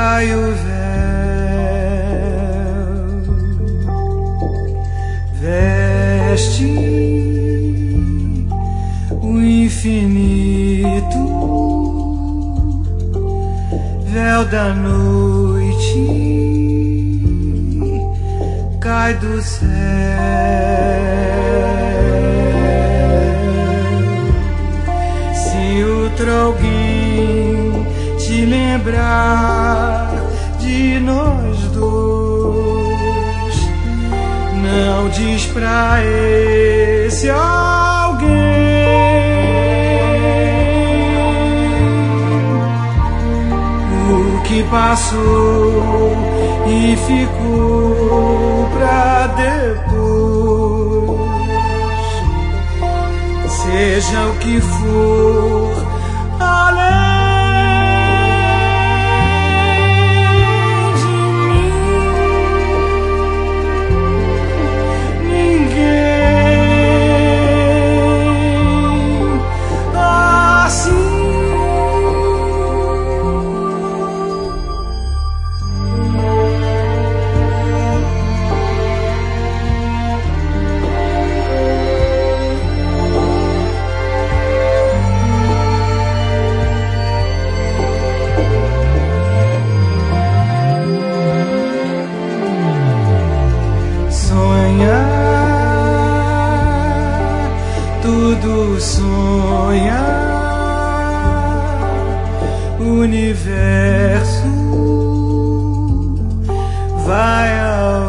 cai o véu, veste o infinito, véu da noite cai do céu. Se outro alguém te lembrar de nós dois, não diz pra esse alguém o que passou e ficou pra depois. Seja o que for além de mim, ninguém assim. Tudo sonha, o universo vai ao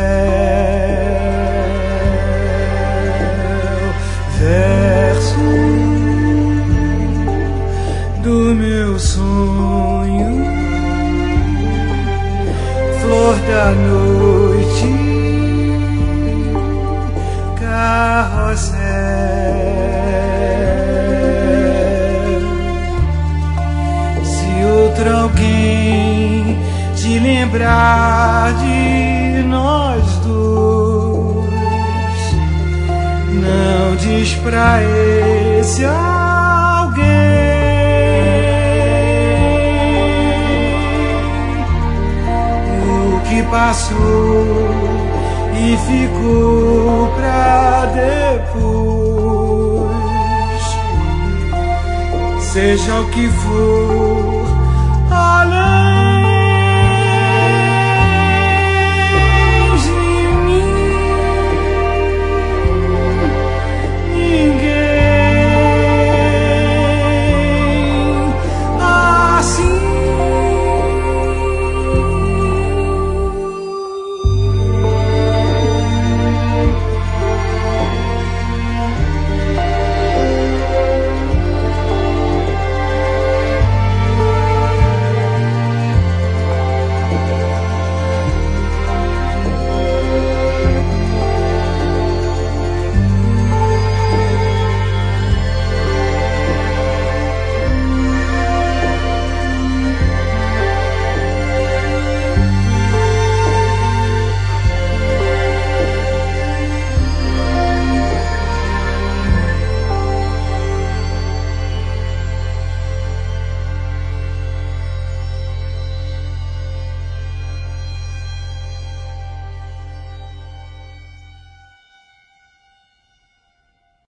léu, verso do meu sonho, flor da noite, carrossel. Outro alguém te lembrar de nós dois, não diz pra esse alguém o que passou e ficou pra depois. Seja o que for